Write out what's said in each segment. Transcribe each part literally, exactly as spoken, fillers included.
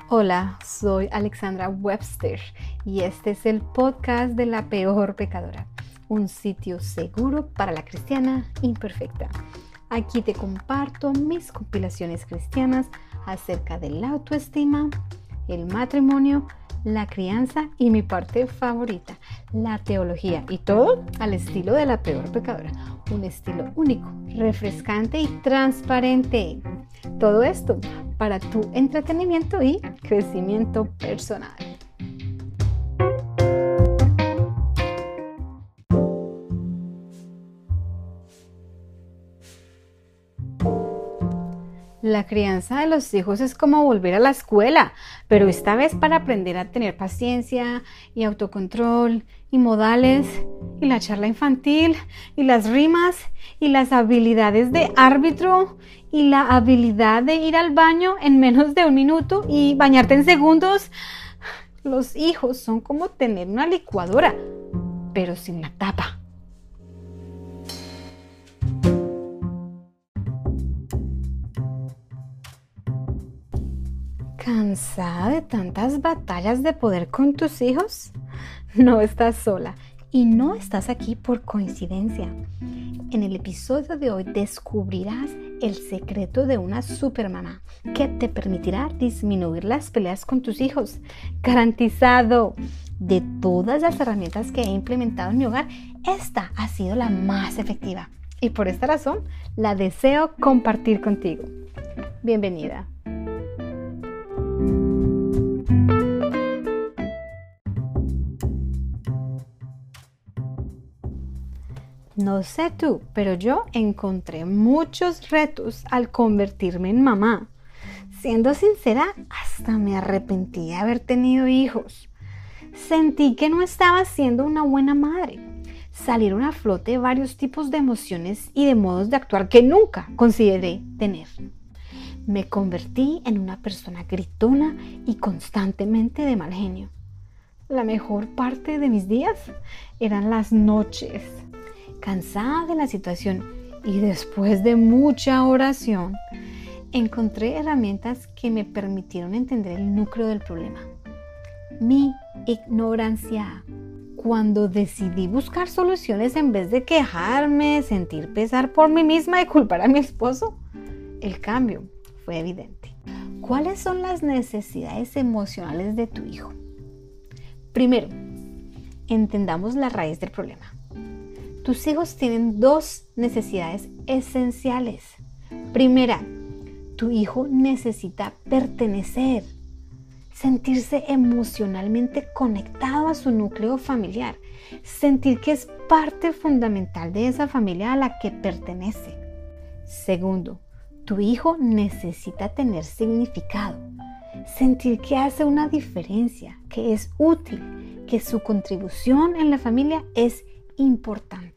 Hola, soy Alexandra Webster y este es el podcast de La Peor Pecadora, un sitio seguro para la cristiana imperfecta. Aquí te comparto mis compilaciones cristianas acerca de la autoestima, el matrimonio, la crianza y mi parte favorita, la teología, y todo al estilo de La Peor Pecadora, un estilo único, refrescante y transparente. Todo esto para tu entretenimiento y crecimiento personal. La crianza de los hijos es como volver a la escuela, pero esta vez para aprender a tener paciencia y autocontrol y modales y la charla infantil y las rimas y las habilidades de árbitro y la habilidad de ir al baño en menos de un minuto y bañarte en segundos. Los hijos son como tener una licuadora, pero sin la tapa. ¿Cansada de tantas batallas de poder con tus hijos? No estás sola y no estás aquí por coincidencia. En el episodio de hoy descubrirás el secreto de una supermamá que te permitirá disminuir las peleas con tus hijos. Garantizado. De todas las herramientas que he implementado en mi hogar, esta ha sido la más efectiva y por esta razón la deseo compartir contigo. Bienvenida. No sé tú, pero yo encontré muchos retos al convertirme en mamá. Siendo sincera, hasta me arrepentí de haber tenido hijos. Sentí que no estaba siendo una buena madre. Salieron a flote varios tipos de emociones y de modos de actuar que nunca consideré tener. Me convertí en una persona gritona y constantemente de mal genio. La mejor parte de mis días eran las noches. Cansada de la situación y después de mucha oración, encontré herramientas que me permitieron entender el núcleo del problema. Mi ignorancia. Cuando decidí buscar soluciones en vez de quejarme, sentir pesar por mí misma y culpar a mi esposo, el cambio fue evidente. ¿Cuáles son las necesidades emocionales de tu hijo? Primero, entendamos la raíz del problema. Tus hijos tienen dos necesidades esenciales. Primera, tu hijo necesita pertenecer, sentirse emocionalmente conectado a su núcleo familiar, sentir que es parte fundamental de esa familia a la que pertenece. Segundo, tu hijo necesita tener significado, sentir que hace una diferencia, que es útil, que su contribución en la familia es importante.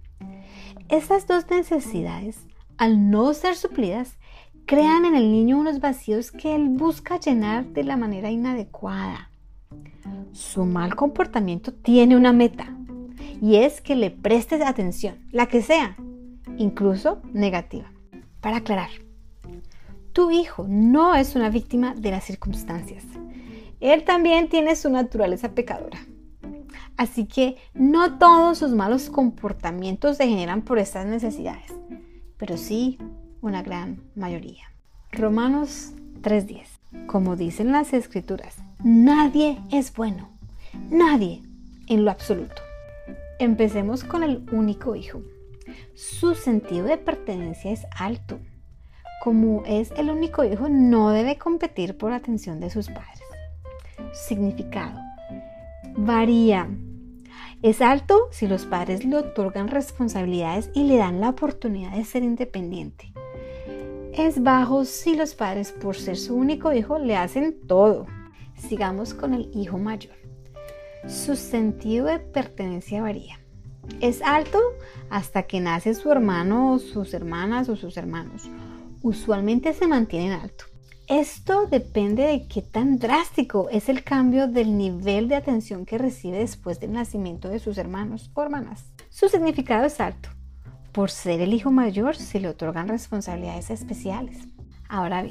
Estas dos necesidades, al no ser suplidas, crean en el niño unos vacíos que él busca llenar de la manera inadecuada. Su mal comportamiento tiene una meta y es que le prestes atención, la que sea, incluso negativa. Para aclarar, tu hijo no es una víctima de las circunstancias. Él también tiene su naturaleza pecadora. Así que no todos sus malos comportamientos se generan por estas necesidades, pero sí una gran mayoría. Romanos tres diez. Como dicen las escrituras, nadie es bueno, nadie en lo absoluto. Empecemos con el único hijo. Su sentido de pertenencia es alto. Como es el único hijo, no debe competir por atención de sus padres. Significado. Varía. Es alto si los padres le otorgan responsabilidades y le dan la oportunidad de ser independiente. Es bajo si los padres, por ser su único hijo, le hacen todo. Sigamos con el hijo mayor. Su sentido de pertenencia varía. Es alto hasta que nace su hermano o sus hermanas o sus hermanos. Usualmente se mantiene alto. Esto depende de qué tan drástico es el cambio del nivel de atención que recibe después del nacimiento de sus hermanos o hermanas. Su significado es alto. Por ser el hijo mayor, se le otorgan responsabilidades especiales. Ahora bien,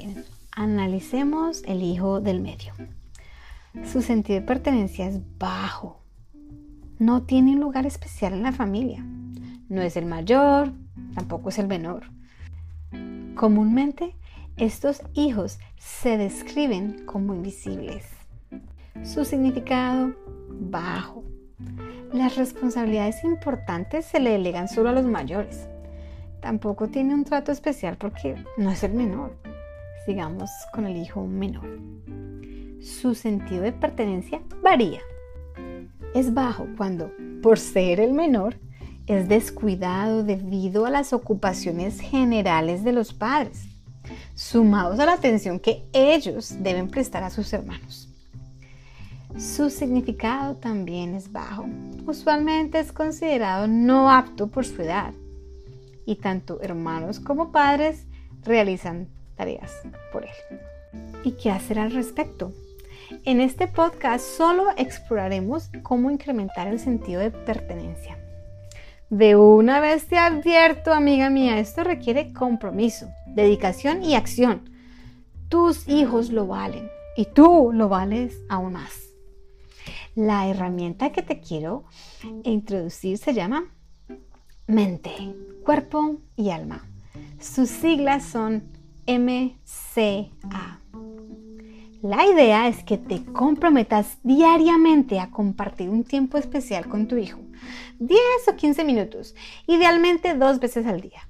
Analicemos el hijo del medio. Su sentido de pertenencia es bajo. No tiene un lugar especial en la familia. No es el mayor, tampoco es el menor. Comúnmente, estos hijos se describen como invisibles. Su significado, bajo. Las responsabilidades importantes se le delegan solo a los mayores. Tampoco tiene un trato especial porque no es el menor. Sigamos con el hijo menor. Su sentido de pertenencia varía. Es bajo cuando, por ser el menor, es descuidado debido a las ocupaciones generales de los padres, sumados a la atención que ellos deben prestar a sus hermanos. Su significado también es bajo. Usualmente es considerado no apto por su edad y tanto hermanos como padres realizan tareas por él. ¿Y qué hacer al respecto? En este podcast solo exploraremos cómo incrementar el sentido de pertenencia. De una vez te advierto, amiga mía, esto requiere compromiso, dedicación y acción. Tus hijos lo valen y tú lo vales aún más. La herramienta que te quiero introducir se llama mente, cuerpo y alma. Sus siglas son M C A. La idea es que te comprometas diariamente a compartir un tiempo especial con tu hijo, diez o quince minutos, idealmente dos veces al día.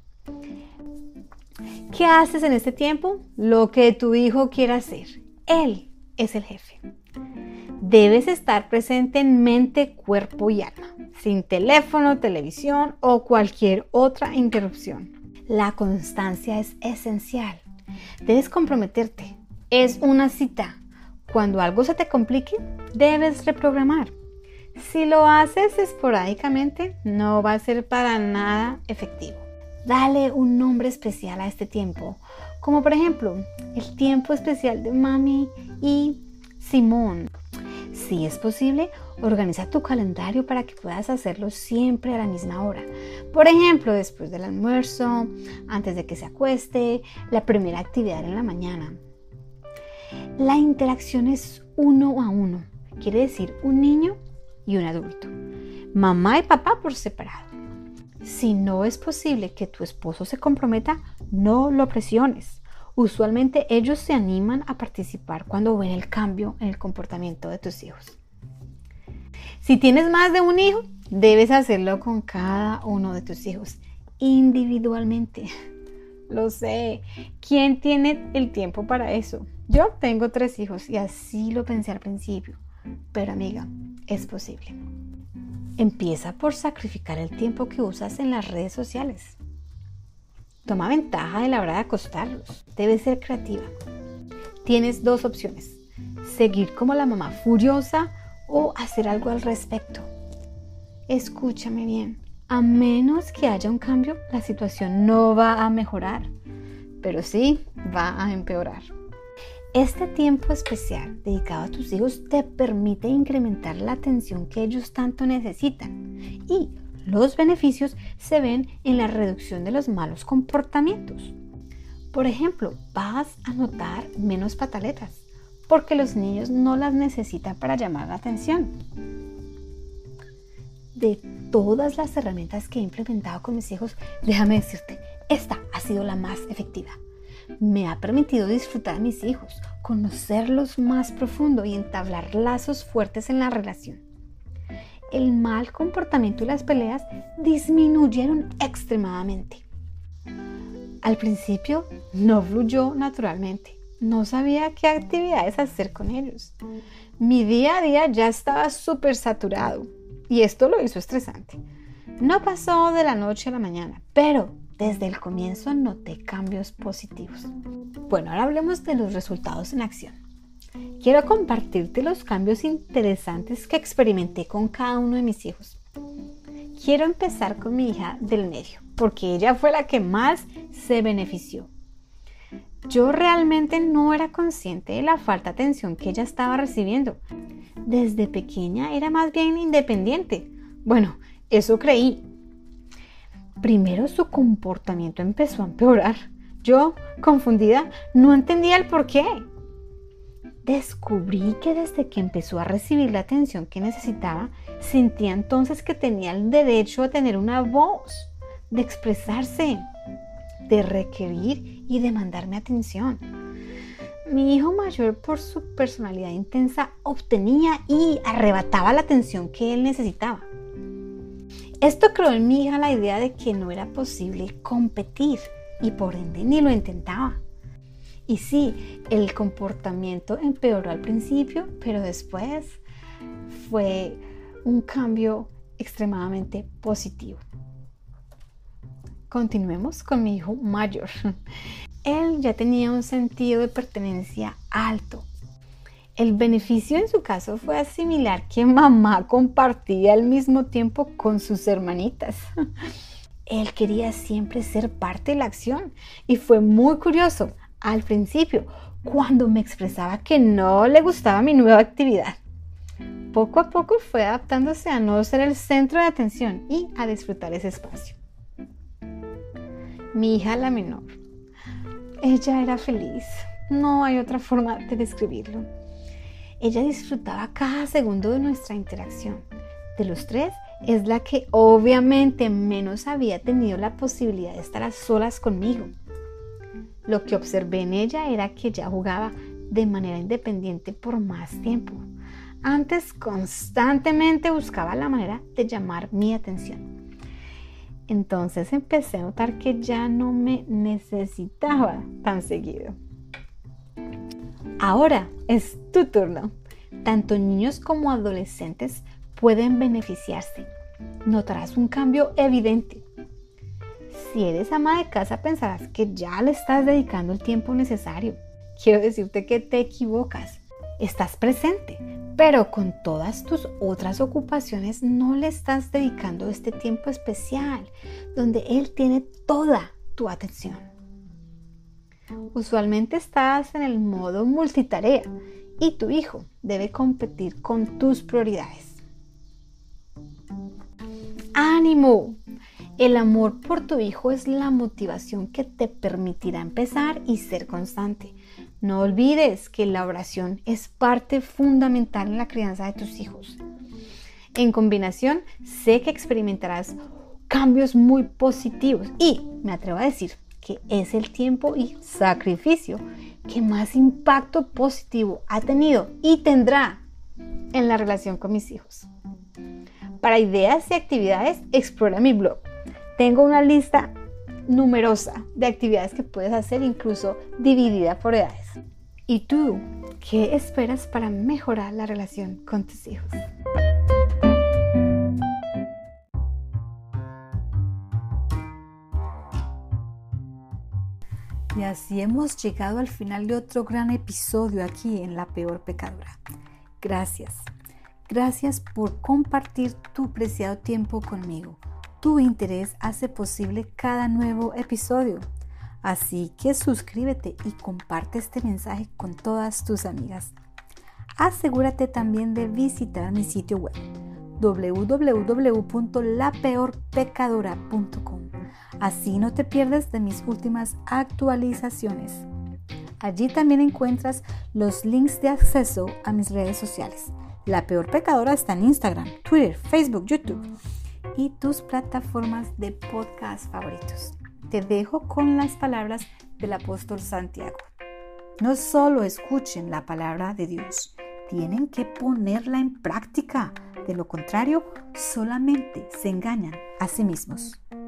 ¿Qué haces en este tiempo? Lo que tu hijo quiera hacer. Él es el jefe. Debes estar presente en mente, cuerpo y alma, sin teléfono, televisión o cualquier otra interrupción. La constancia es esencial. Debes comprometerte. Es una cita. Cuando algo se te complique, debes reprogramar. Si lo haces esporádicamente, no va a ser para nada efectivo. Dale un nombre especial a este tiempo, como por ejemplo, el tiempo especial de mami y Simón. Si es posible, organiza tu calendario para que puedas hacerlo siempre a la misma hora. Por ejemplo, después del almuerzo, antes de que se acueste, la primera actividad en la mañana. La interacción es uno a uno, quiere decir un niño y un adulto. Mamá y papá por separado. Si no es posible que tu esposo se comprometa, no lo presiones. Usualmente ellos se animan a participar cuando ven el cambio en el comportamiento de tus hijos. Si tienes más de un hijo, debes hacerlo con cada uno de tus hijos, individualmente. Lo sé, ¿quién tiene el tiempo para eso? Yo tengo tres hijos y así lo pensé al principio, pero amiga, es posible. Empieza por sacrificar el tiempo que usas en las redes sociales. Toma ventaja de la hora de acostarlos. Debes ser creativa. Tienes dos opciones: seguir como la mamá furiosa o hacer algo al respecto. Escúchame bien. A menos que haya un cambio, la situación no va a mejorar, pero sí va a empeorar. Este tiempo especial dedicado a tus hijos te permite incrementar la atención que ellos tanto necesitan y los beneficios se ven en la reducción de los malos comportamientos. Por ejemplo, vas a notar menos pataletas porque los niños no las necesitan para llamar la atención. De todas las herramientas que he implementado con mis hijos, déjame decirte, esta ha sido la más efectiva. Me ha permitido disfrutar a mis hijos, conocerlos más profundo y entablar lazos fuertes en la relación. El mal comportamiento y las peleas disminuyeron extremadamente. Al principio no fluyó naturalmente. No sabía qué actividades hacer con ellos. Mi día a día ya estaba súper saturado y esto lo hizo estresante. No pasó de la noche a la mañana, pero desde el comienzo noté cambios positivos. Bueno, ahora hablemos de los resultados en acción. Quiero compartirte los cambios interesantes que experimenté con cada uno de mis hijos. Quiero empezar con mi hija del medio, porque ella fue la que más se benefició. Yo realmente no era consciente de la falta de atención que ella estaba recibiendo. Desde pequeña era más bien independiente. Bueno, eso creí. Primero su comportamiento empezó a empeorar. Yo, confundida, no entendía el por qué. Descubrí que desde que empezó a recibir la atención que necesitaba, sentía entonces que tenía el derecho a tener una voz, de expresarse, de requerir y demandarme atención. Mi hijo mayor, por su personalidad intensa, obtenía y arrebataba la atención que él necesitaba. Esto creó en mi hija la idea de que no era posible competir y por ende ni lo intentaba. Y sí, el comportamiento empeoró al principio, pero después fue un cambio extremadamente positivo. Continuemos con mi hijo mayor. Él ya tenía un sentido de pertenencia alto. El beneficio en su caso fue asimilar que mamá compartía al mismo tiempo con sus hermanitas. Él quería siempre ser parte de la acción y fue muy curioso al principio cuando me expresaba que no le gustaba mi nueva actividad. Poco a poco fue adaptándose a no ser el centro de atención y a disfrutar ese espacio. Mi hija la menor. Ella era feliz. No hay otra forma de describirlo. Ella disfrutaba cada segundo de nuestra interacción. De los tres, es la que obviamente menos había tenido la posibilidad de estar a solas conmigo. Lo que observé en ella era que ya jugaba de manera independiente por más tiempo. Antes constantemente buscaba la manera de llamar mi atención. Entonces empecé a notar que ya no me necesitaba tan seguido. Ahora es tu turno. Tanto niños como adolescentes pueden beneficiarse. Notarás un cambio evidente. Si eres ama de casa, pensarás que ya le estás dedicando el tiempo necesario. Quiero decirte que te equivocas. Estás presente, pero con todas tus otras ocupaciones no le estás dedicando este tiempo especial, donde él tiene toda tu atención. Usualmente estás en el modo multitarea y tu hijo debe competir con tus prioridades. ¡Ánimo! El amor por tu hijo es la motivación que te permitirá empezar y ser constante. No olvides que la oración es parte fundamental en la crianza de tus hijos. En combinación, sé que experimentarás cambios muy positivos y me atrevo a decir que es el tiempo y sacrificio que más impacto positivo ha tenido y tendrá en la relación con mis hijos. Para ideas y actividades, explora mi blog. Tengo una lista numerosa de actividades que puedes hacer, incluso dividida por edades. ¿Y tú qué esperas para mejorar la relación con tus hijos? Y así hemos llegado al final de otro gran episodio aquí en La Peor Pecadora. Gracias. Gracias por compartir tu preciado tiempo conmigo. Tu interés hace posible cada nuevo episodio. Así que suscríbete y comparte este mensaje con todas tus amigas. Asegúrate también de visitar mi sitio web doble u doble u doble u punto la peor pecadora punto com. Así no te pierdes de mis últimas actualizaciones. Allí también encuentras los links de acceso a mis redes sociales. La Peor Pecadora está en Instagram, Twitter, Facebook, YouTube y tus plataformas de podcast favoritos. Te dejo con las palabras del apóstol Santiago. No solo escuchen la palabra de Dios, tienen que ponerla en práctica. De lo contrario, solamente se engañan a sí mismos.